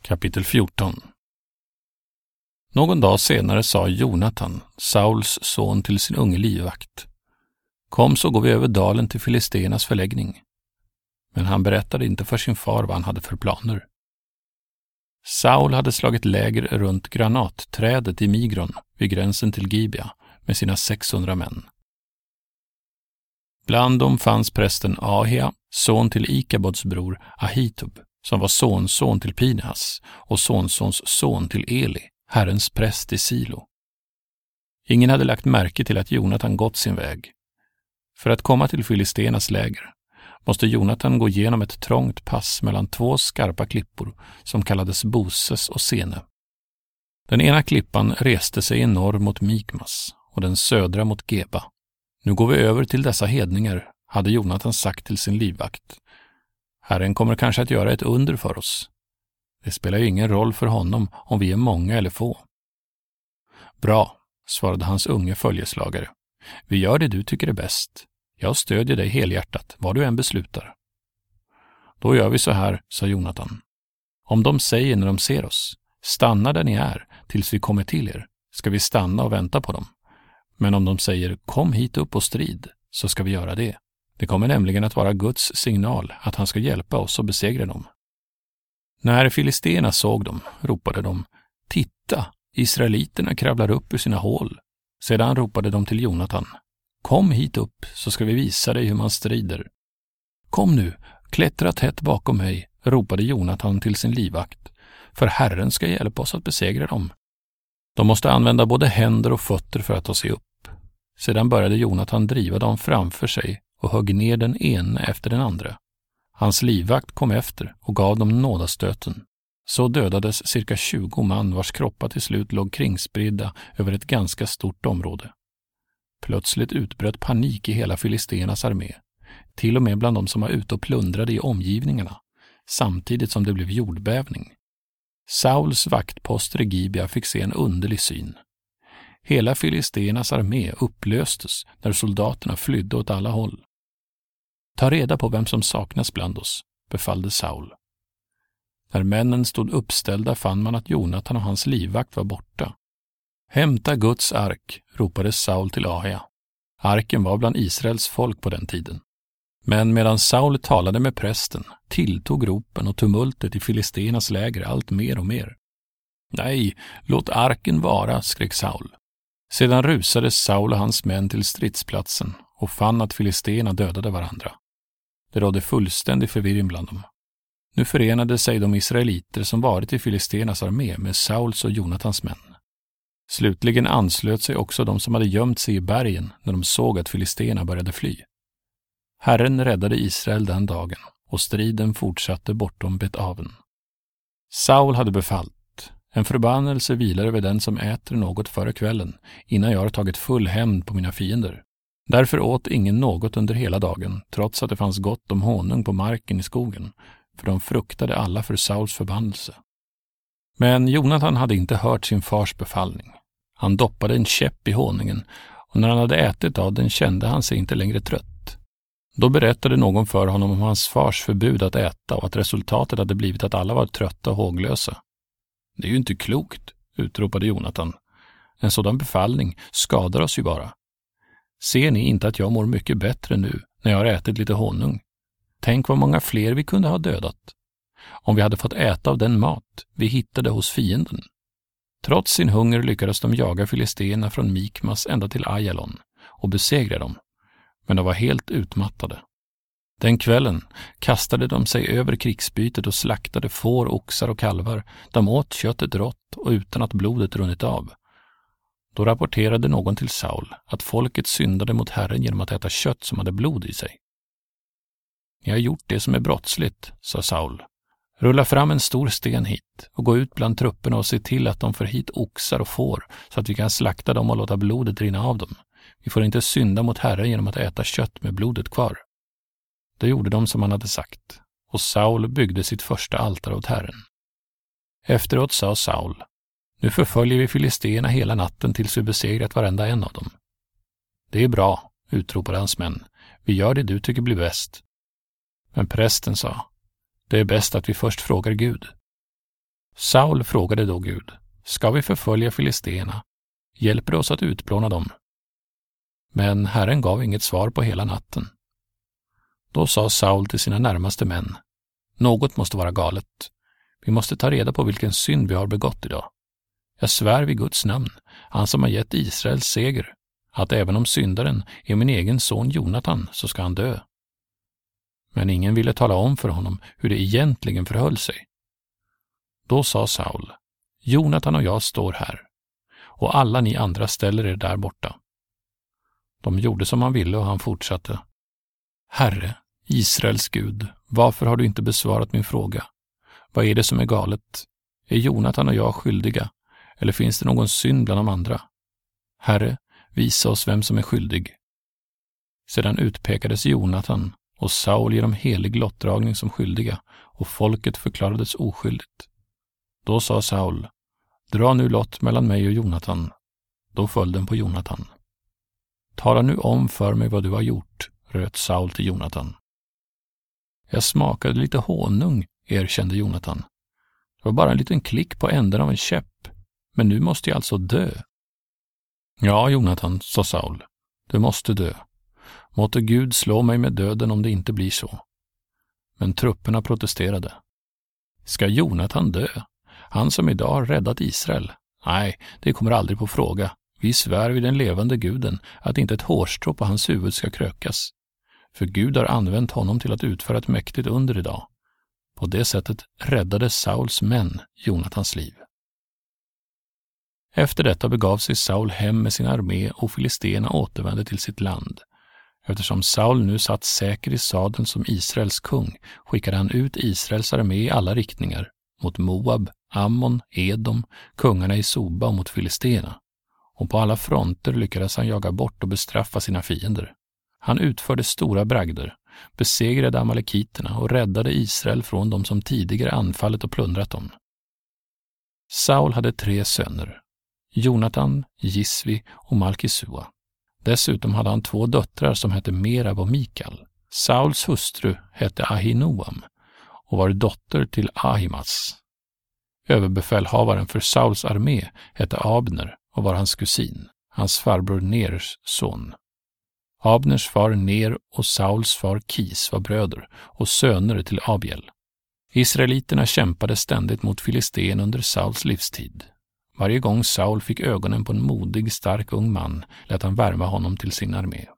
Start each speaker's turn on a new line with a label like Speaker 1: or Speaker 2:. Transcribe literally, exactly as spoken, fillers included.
Speaker 1: Kapitel fjorton. Någon dag senare sa Jonatan, Sauls son, till sin unge livvakt: Kom, så går vi över dalen till filisternas förläggning. Men han berättade inte för sin far vad han hade för planer. Saul hade slagit läger runt granatträdet i Migron vid gränsen till Gibea med sina sexhundra män. Bland dem fanns prästen Ahia, son till Ikabods bror Ahitub, som var sonson till Pinehas och sonsons son till Eli, Herrens präst i Silo. Ingen hade lagt märke till att Jonatan gått sin väg. För att komma till filisternas läger måste Jonatan gå igenom ett trångt pass mellan två skarpa klippor som kallades Boses och Sene. Den ena klippan reste sig i norr mot Mikmas och den södra mot Geba. Nu går vi över till dessa hedningar, hade Jonatan sagt till sin livvakt. Herren kommer kanske att göra ett under för oss. Det spelar ju ingen roll för honom om vi är många eller få. Bra, svarade hans unge följeslagare. Vi gör det du tycker är bäst. Jag stödjer dig helhjärtat, vad du än beslutar. Då gör vi så här, sa Jonatan. Om de säger när de ser oss, stanna där ni är tills vi kommer till er, ska vi stanna och vänta på dem. Men om de säger, kom hit upp och strid, så ska vi göra det. Det kommer nämligen att vara Guds signal att han ska hjälpa oss och besegra dem. När filisterna såg dem, ropade de, titta, israeliterna kravlar upp ur sina hål. Sedan ropade de till Jonatan, kom hit upp så ska vi visa dig hur man strider. Kom nu, klättra tätt bakom mig, ropade Jonatan till sin livvakt, för Herren ska hjälpa oss att besegra dem. De måste använda både händer och fötter för att ta sig upp. Sedan började Jonatan driva dem framför sig och högg ner den ena efter den andra. Hans livvakt kom efter och gav dem nådastöten. Så dödades cirka tjugo man vars kroppar till slut låg kringspridda över ett ganska stort område. Plötsligt utbröt panik i hela filisternas armé, till och med bland de som var ute och plundrade i omgivningarna, samtidigt som det blev jordbävning. Sauls vaktposter i Gibea fick se en underlig syn. Hela filisternas armé upplöstes när soldaterna flydde åt alla håll. Ta reda på vem som saknas bland oss, befallde Saul. När männen stod uppställda fann man att Jonatan och hans livvakt var borta. Hämta Guds ark, ropade Saul till Ahia. Arken var bland Israels folk på den tiden. Men medan Saul talade med prästen tilltog ropen och tumultet i filisternas läger allt mer och mer. Nej, låt arken vara, skrek Saul. Sedan rusade Saul och hans män till stridsplatsen och fann att filisterna dödade varandra. Det rådde fullständig förvirring bland dem. Nu förenade sig de israeliter som varit i filisternas armé med Sauls och Jonatans män. Slutligen anslöt sig också de som hade gömt sig i bergen när de såg att filisterna började fly. Herren räddade Israel den dagen och striden fortsatte bortom Bet-aven. Saul hade befallt, en förbannelse vilar över den som äter något före kvällen innan jag har tagit full hämnd på mina fiender. Därför åt ingen något under hela dagen, trots att det fanns gott om honung på marken i skogen, för de fruktade alla för Sauls förbannelse. Men Jonatan hade inte hört sin fars befallning. Han doppade en käpp i honungen och när han hade ätit av den kände han sig inte längre trött. Då berättade någon för honom om hans fars förbud att äta och att resultatet hade blivit att alla var trötta och håglösa. Det är ju inte klokt, utropade Jonatan. En sådan befallning skadar oss ju bara. Ser ni inte att jag mår mycket bättre nu när jag har ätit lite honung? Tänk vad många fler vi kunde ha dödat. Om vi hade fått äta av den mat vi hittade hos fienden. Trots sin hunger lyckades de jaga filisterna från Mikmas ända till Ajalon och besegra dem. Men de var helt utmattade. Den kvällen kastade de sig över krigsbytet och slaktade får, oxar och kalvar. De åt köttet rått och utan att blodet runnit av. Då rapporterade någon till Saul att folket syndade mot Herren genom att äta kött som hade blod i sig. Ni har gjort det som är brottsligt, sa Saul. Rulla fram en stor sten hit och gå ut bland trupperna och se till att de får hit oxar och får så att vi kan slakta dem och låta blodet rinna av dem. Vi får inte synda mot Herren genom att äta kött med blodet kvar. Det gjorde de som han hade sagt, och Saul byggde sitt första altare åt Herren. Efteråt sa Saul, nu förföljer vi filisterna hela natten tills vi besegrat varenda en av dem. Det är bra, utropade hans män. Vi gör det du tycker blir bäst. Men prästen sa, det är bäst att vi först frågar Gud. Saul frågade då Gud: ska vi förfölja filisterna? Hjälper det oss att utplåna dem? Men Herren gav inget svar på hela natten. Då sa Saul till sina närmaste män: något måste vara galet. Vi måste ta reda på vilken synd vi har begått idag. Jag svär vid Guds namn, han som har gett Israels seger, att även om syndaren är min egen son Jonatan så ska han dö. Men ingen ville tala om för honom hur det egentligen förhöll sig. Då sa Saul: Jonatan och jag står här, och alla ni andra ställer er där borta. De gjorde som han ville och han fortsatte: Herre, Israels Gud, varför har du inte besvarat min fråga? Vad är det som är galet? Är Jonatan och jag skyldiga, eller finns det någon synd bland de andra? Herre, visa oss vem som är skyldig. Sedan utpekades Jonatan och Saul genom helig lottdragning som skyldiga, och folket förklarades oskyldigt. Då sa Saul: dra nu lott mellan mig och Jonatan. Då föll den på Jonatan. Tala nu om för mig vad du har gjort, röt Saul till Jonatan. Jag smakade lite honung, erkände Jonatan. Det var bara en liten klick på änden av en käpp, men nu måste jag alltså dö. Ja, Jonatan, sa Saul, du måste dö. Måtte Gud slå mig med döden om det inte blir så. Men trupperna protesterade. Ska Jonatan dö? Han som idag har räddat Israel? Nej, det kommer aldrig på fråga. Vi svär vid den levande guden att inte ett hårstrå på hans huvud ska krökas. För Gud har använt honom till att utföra ett mäktigt under idag. På det sättet räddade Sauls män Jonatans liv. Efter detta begav sig Saul hem med sin armé och filisterna återvände till sitt land. Eftersom Saul nu satt säker i sadeln som Israels kung skickade han ut Israels armé i alla riktningar, mot Moab, Ammon, Edom, kungarna i Soba och mot filisterna. Och på alla fronter lyckades han jaga bort och bestraffa sina fiender. Han utförde stora bragder, besegrade amalekiterna och räddade Israel från dem som tidigare anfallit och plundrat dem. Saul hade tre söner, Jonatan, Gisvi och Malkisua. Dessutom hade han två döttrar som hette Merab och Mikal. Sauls hustru hette Ahinoam och var dotter till Ahimas. Överbefälhavaren för Sauls armé hette Abner och var hans kusin, hans farbror Ners son. Abners far Ner och Sauls far Kis var bröder och söner till Abiel. Israeliterna kämpade ständigt mot filisten under Sauls livstid. Varje gång Saul fick ögonen på en modig, stark ung man lät han värva honom till sin armé.